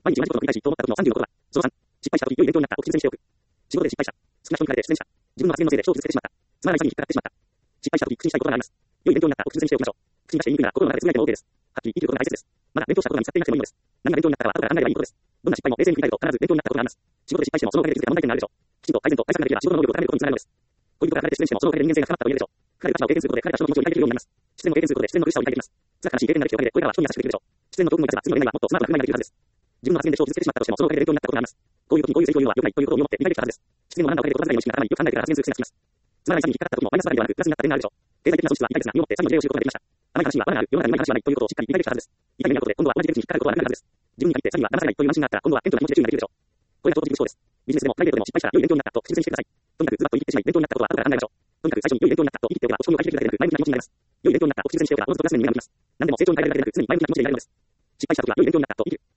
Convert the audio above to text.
毎日同じことを繰り返し、と思った時の30のことは、その3、失敗した時、良い勉強になったを口癖にしておく。仕事で失敗した。好きな人に聞かれて失念した。自分の発言のせいで人を傷つけてしまった。つまらない詐欺に引っかかってしまった。失敗した時、口にしたいことがあります。良い勉強になったを口癖にしておきましょう。口に出して言いにくいなら心の中でつぶやいても OK です。はっきり言い切ることが大切です。まだ勉強したことが見つかっていなくてもいいのです。何が勉強になったかは後から考えればいいことです。どんな失敗も冷静に振り返ると必ず勉強になったことがあります。仕事で失敗してもそのおかげで気づけた問題点があるでしょう。きちんと改善と対策ができれば仕事の能力を高めることにつながるのです。恋人から離れて失恋してもそのおかげで人間性が高まったと言えるでしょう。彼が立場を経験することで彼が人の気持ちを理解できるようになります。失恋を経験することで失恋の苦しさを理解できます。辛く悲しい経験ができておかげでこれからは人に優しくできるでしょう。失恋の教訓を生かせば次の恋愛はもっとスマートな恋愛ができるはずです。自分の発言で人を傷つけてしまったとしてもそのおかげで勉強になったことがあります。こういう時にこういうセリフを言うのは良くないということを身をもって理解できたはずです。失恋を学んだおかげで心遣いの意識が高まりよく考えてから発言する癖がつきます。つまらない詐欺に引っかかった時もマイナスばかりではなくプラスになった点があるでしょう。経済的な損失は痛いですが身をもって詐欺の事例を知ることができました。甘い話には罠がある、世の中にうまい話はないということをしっかり理解できたはずです。痛い目に遭うことで今度は同じ手口に引っかかることはなくなるはずです。自分に限って詐欺は騙されないという安心があったら今度は謙虚な気持ちで注意ができるでしょう。これが超軸思考です。ビジネスでもプライベートでも失敗したら良い勉強になったと口癖にしてください。とにかくズバッと言い切ってしまい勉強になったことは後から考えましょう。とにかく最初に良い勉強になったと言い切っておけば落ち込みを回避できるだけでなく前向きな気持ちになります。良い勉強になったと口癖にしておけばおのずとプラス面に目が向きます。何でも成長に変えられるだけでなく常に前向きな気持ちでいられるのです。失敗した時は良い勉強になったと言い切る。